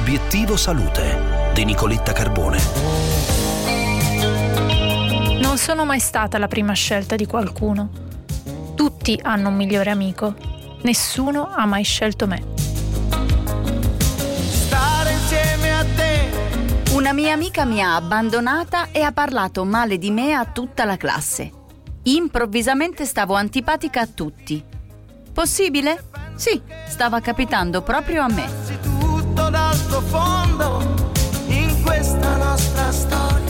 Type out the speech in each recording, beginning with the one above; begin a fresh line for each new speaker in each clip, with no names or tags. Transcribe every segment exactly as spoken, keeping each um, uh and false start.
Obiettivo Salute di Nicoletta Carbone.
Non sono mai stata la prima scelta di qualcuno. Tutti hanno un migliore amico. Nessuno ha mai scelto me.
Stare insieme a te.
Una mia amica mi ha abbandonata e ha parlato male di me a tutta la classe. Improvvisamente stavo antipatica a tutti. Possibile? Sì, stava capitando proprio a me.
Tutto dal fondo in questa nostra storia.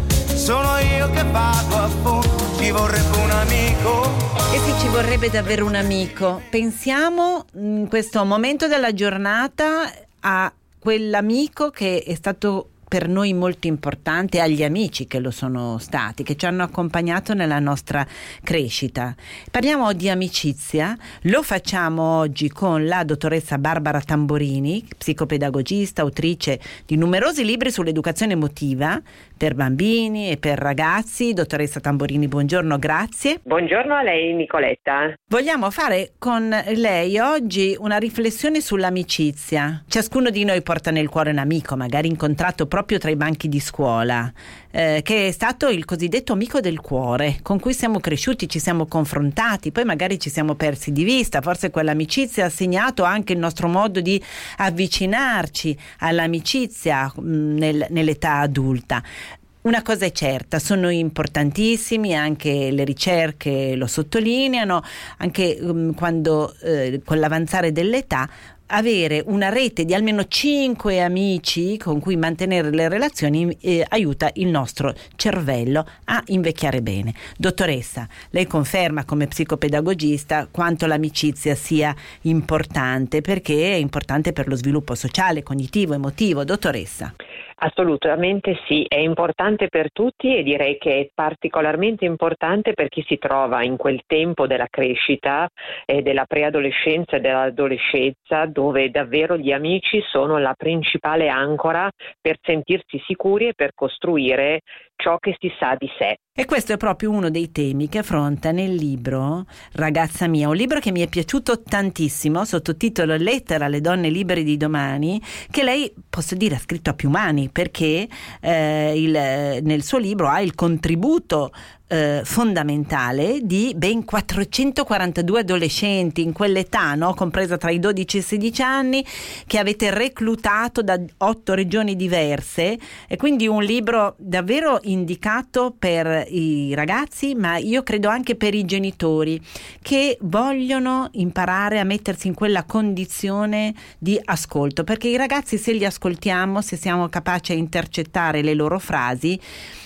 Sono io che vado a fondo, ci vorrebbe un amico.
E sì, ci vorrebbe davvero un amico. Pensiamo in questo momento della giornata a quell'amico che è stato per noi molto importante, agli amici che lo sono stati, che ci hanno accompagnato nella nostra crescita. Parliamo di amicizia, lo facciamo oggi con la dottoressa Barbara Tamborini, psicopedagogista, autrice di numerosi libri sull'educazione emotiva per bambini e per ragazzi. Dottoressa Tamborini, buongiorno, grazie.
Buongiorno a lei, Nicoletta.
Vogliamo fare con lei oggi una riflessione sull'amicizia. Ciascuno di noi porta nel cuore un amico, magari incontrato proprio tra i banchi di scuola, eh, che è stato il cosiddetto amico del cuore, con cui siamo cresciuti, ci siamo confrontati, poi magari ci siamo persi di vista. Forse quell'amicizia ha segnato anche il nostro modo di avvicinarci all'amicizia mh, nel, nell'età adulta. Una cosa è certa, sono importantissimi, anche le ricerche lo sottolineano, anche um, quando eh, con l'avanzare dell'età avere una rete di almeno cinque amici con cui mantenere le relazioni eh, aiuta il nostro cervello a invecchiare bene. Dottoressa, lei conferma come psicopedagogista quanto l'amicizia sia importante, perché è importante per lo sviluppo sociale, cognitivo, emotivo. Dottoressa.
Assolutamente sì, è importante per tutti e direi che è particolarmente importante per chi si trova in quel tempo della crescita e della preadolescenza e dell'adolescenza, dove davvero gli amici sono la principale ancora per sentirsi sicuri e per costruire ciò che si sa di sé.
E questo è proprio uno dei temi che affronta nel libro Ragazza mia, un libro che mi è piaciuto tantissimo, sottotitolo Lettera alle donne libere di domani, che lei, posso dire, ha scritto a più mani, perché eh, il, nel suo libro ha il contributo eh, fondamentale di ben quattrocentoquarantadue adolescenti in quell'età, no? Compresa tra i dodici e i sedici anni, che avete reclutato da otto regioni diverse, e quindi un libro davvero indicato per i ragazzi, ma io credo anche per i genitori che vogliono imparare a mettersi in quella condizione di ascolto, perché i ragazzi, se li ascoltiamo, se siamo capaci a intercettare le loro frasi,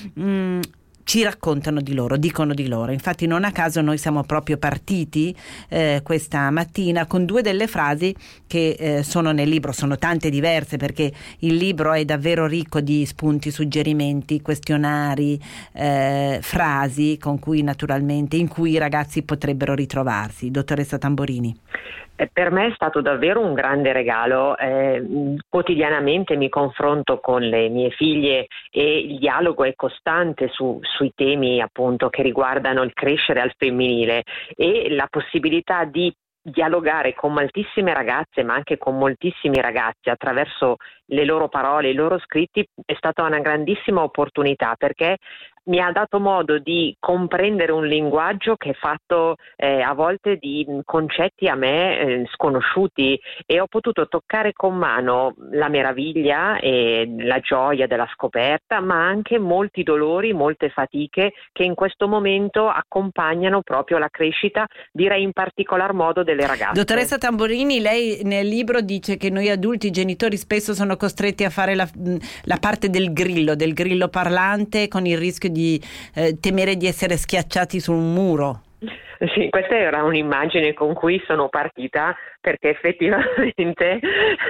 mh, ci raccontano di loro, dicono di loro. Infatti non a caso noi siamo proprio partiti eh, questa mattina con due delle frasi che eh, sono nel libro. Sono tante diverse, perché il libro è davvero ricco di spunti, suggerimenti, questionari, eh, frasi con cui naturalmente in cui i ragazzi potrebbero ritrovarsi. Dottoressa Tamborini.
Per me è stato davvero un grande regalo. Eh, quotidianamente mi confronto con le mie figlie e il dialogo è costante su, sui temi appunto che riguardano il crescere al femminile, e la possibilità di dialogare con moltissime ragazze, ma anche con moltissimi ragazzi attraverso le loro parole, i loro scritti, è stata una grandissima opportunità, perché mi ha dato modo di comprendere un linguaggio che è fatto eh, a volte di concetti a me eh, sconosciuti, e ho potuto toccare con mano la meraviglia e la gioia della scoperta, ma anche molti dolori, molte fatiche che in questo momento accompagnano proprio la crescita, direi in particolar modo delle ragazze.
Dottoressa Tamborini, lei nel libro dice che noi adulti, i genitori, spesso sono costretti a fare la, la parte del grillo, del grillo parlante, con il rischio di di eh, temere di essere schiacciati su un muro.
Sì, questa era un'immagine con cui sono partita, perché effettivamente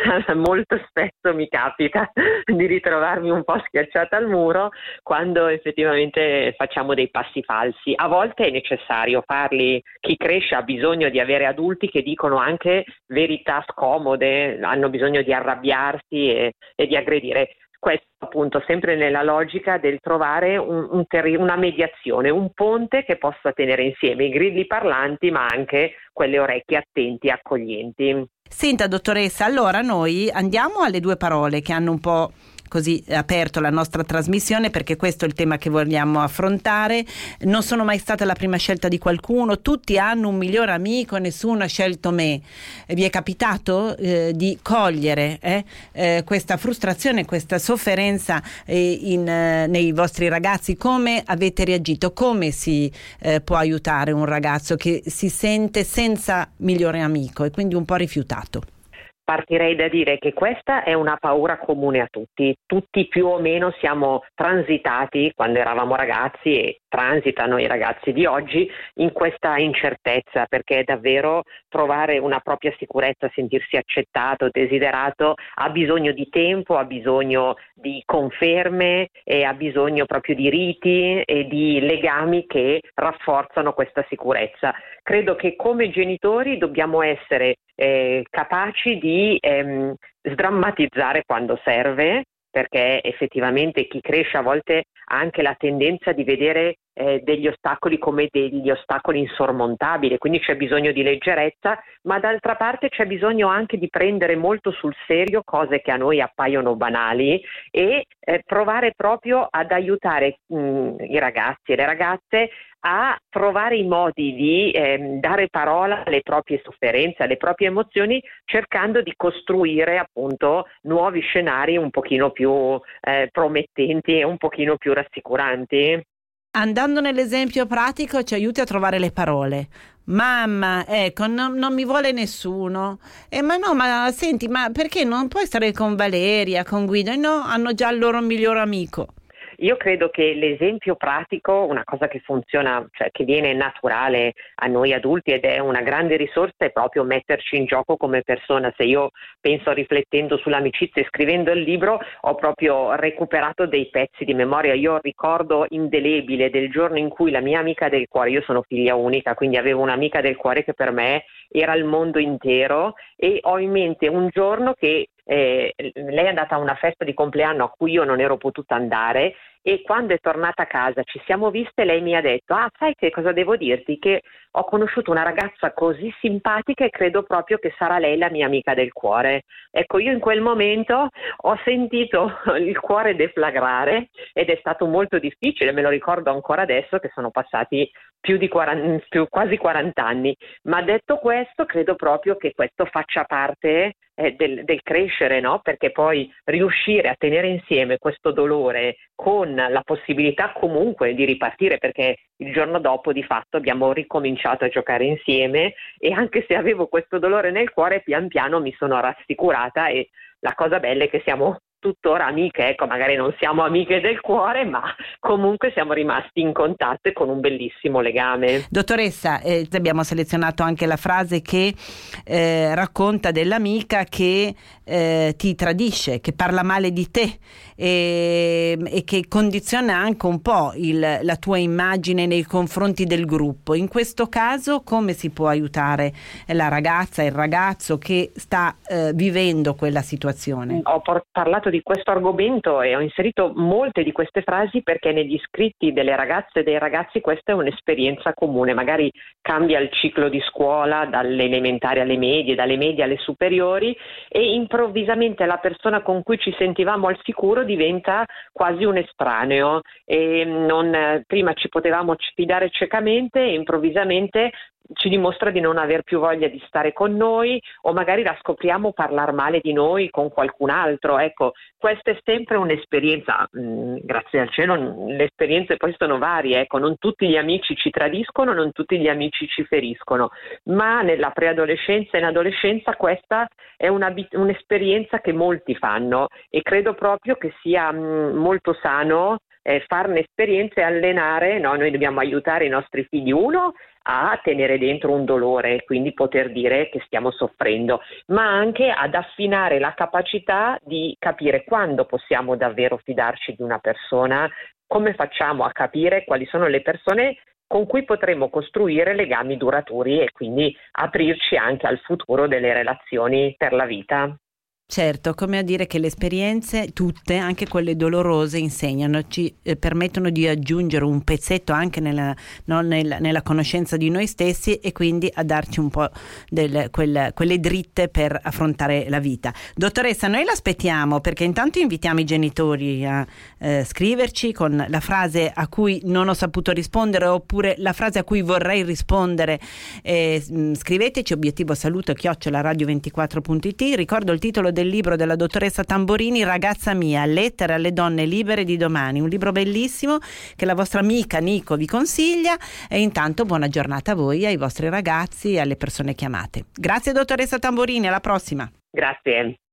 molto spesso mi capita di ritrovarmi un po' schiacciata al muro quando effettivamente facciamo dei passi falsi. A volte è necessario farli, chi cresce ha bisogno di avere adulti che dicono anche verità scomode, hanno bisogno di arrabbiarsi e, e di aggredire. questo appunto sempre nella logica del trovare un, un terri- una mediazione, un ponte che possa tenere insieme i grilli parlanti ma anche quelle orecchie attenti e accoglienti.
Senta dottoressa, allora noi andiamo alle due parole che hanno un po' così aperto la nostra trasmissione, perché questo è il tema che vogliamo affrontare. Non sono mai stata la prima scelta di qualcuno, tutti hanno un migliore amico, nessuno ha scelto me. Vi è capitato eh, di cogliere eh, eh, questa frustrazione, questa sofferenza eh, in, eh, nei vostri ragazzi? Come avete reagito? Come si eh, può aiutare un ragazzo che si sente senza migliore amico e quindi un po' rifiutato?
Partirei da dire che questa è una paura comune a tutti, tutti più o meno siamo transitati quando eravamo ragazzi e transitano i ragazzi di oggi in questa incertezza, perché davvero trovare una propria sicurezza, sentirsi accettato, desiderato, ha bisogno di tempo, ha bisogno di conferme e ha bisogno proprio di riti e di legami che rafforzano questa sicurezza. Credo che come genitori dobbiamo essere eh, capaci di ehm, sdrammatizzare quando serve, perché effettivamente chi cresce a volte ha anche la tendenza di vedere eh, degli ostacoli come degli ostacoli insormontabili, quindi c'è bisogno di leggerezza, ma d'altra parte c'è bisogno anche di prendere molto sul serio cose che a noi appaiono banali e eh, provare proprio ad aiutare mh, i ragazzi e le ragazze a trovare i modi di eh, dare parola alle proprie sofferenze, alle proprie emozioni, cercando di costruire appunto nuovi scenari un pochino più eh, promettenti e un pochino più rassicuranti.
Andando nell'esempio pratico, ci aiuti a trovare le parole. Mamma, ecco, non, non mi vuole nessuno. Eh, ma no, ma senti, ma perché non puoi stare con Valeria, con Guido? Eh no, hanno già il loro miglior amico.
Io credo che l'esempio pratico, una cosa che funziona, cioè che viene naturale a noi adulti ed è una grande risorsa, è proprio metterci in gioco come persona. Se io penso riflettendo sull'amicizia e scrivendo il libro, ho proprio recuperato dei pezzi di memoria. Io ho un ricordo indelebile del giorno in cui la mia amica del cuore, io sono figlia unica, quindi avevo un'amica del cuore che per me era il mondo intero, e ho in mente un giorno che Eh, lei è andata a una festa di compleanno a cui io non ero potuta andare, e quando è tornata a casa ci siamo viste, lei mi ha detto: ah, sai che cosa devo dirti? Che ho conosciuto una ragazza così simpatica e credo proprio che sarà lei la mia amica del cuore. Ecco, io in quel momento ho sentito il cuore deflagrare ed è stato molto difficile, me lo ricordo ancora adesso che sono passati più di quaranta, più, quasi quaranta anni, ma detto questo credo proprio che questo faccia parte eh, del, del crescere, no? Perché poi riuscire a tenere insieme questo dolore con la possibilità comunque di ripartire, perché il giorno dopo di fatto abbiamo ricominciato a giocare insieme, e anche se avevo questo dolore nel cuore pian piano mi sono rassicurata, e la cosa bella è che siamo tuttora amiche, ecco, magari non siamo amiche del cuore, ma comunque siamo rimasti in contatto e con un bellissimo legame.
Dottoressa, eh, abbiamo selezionato anche la frase che eh, racconta dell'amica che eh, ti tradisce, che parla male di te e, e che condiziona anche un po' il, la tua immagine nei confronti del gruppo. In questo caso come si può aiutare la ragazza, il ragazzo che sta eh, vivendo quella situazione?
Ho por- parlato di questo argomento e ho inserito molte di queste frasi perché negli scritti delle ragazze e dei ragazzi questa è un'esperienza comune. Magari cambia il ciclo di scuola dalle elementari alle medie, dalle medie alle superiori, e improvvisamente la persona con cui ci sentivamo al sicuro diventa quasi un estraneo, e non, prima ci potevamo fidare ciecamente e improvvisamente ci dimostra di non aver più voglia di stare con noi, o magari la scopriamo parlare male di noi con qualcun altro. Ecco, questa è sempre un'esperienza, mh, grazie al cielo le esperienze poi sono varie, ecco, non tutti gli amici ci tradiscono, non tutti gli amici ci feriscono, ma nella preadolescenza e in adolescenza questa è una, un'esperienza che molti fanno, e credo proprio che sia mh, molto sano eh, farne esperienze e allenare, no? Noi dobbiamo aiutare i nostri figli, uno, a tenere dentro un dolore, quindi poter dire che stiamo soffrendo, ma anche ad affinare la capacità di capire quando possiamo davvero fidarci di una persona, come facciamo a capire quali sono le persone con cui potremo costruire legami duraturi e quindi aprirci anche al futuro delle relazioni per la vita.
Certo, come a dire che le esperienze, tutte, anche quelle dolorose, insegnano, ci eh, permettono di aggiungere un pezzetto anche nella, no, nella, nella conoscenza di noi stessi, e quindi a darci un po' del, quel, quelle dritte per affrontare la vita. Dottoressa, noi l'aspettiamo, perché intanto invitiamo i genitori a eh, scriverci con la frase a cui non ho saputo rispondere, oppure la frase a cui vorrei rispondere. Eh, scriveteci obiettivo saluto chiocciola radio ventiquattro punto it. Ricordo il titolo del libro della dottoressa Tamborini, Ragazza mia, lettere alle donne libere di domani, un libro bellissimo che la vostra amica Nico vi consiglia. E intanto buona giornata a voi, ai vostri ragazzi e alle persone che amate. Grazie dottoressa Tamborini, alla prossima.
Grazie.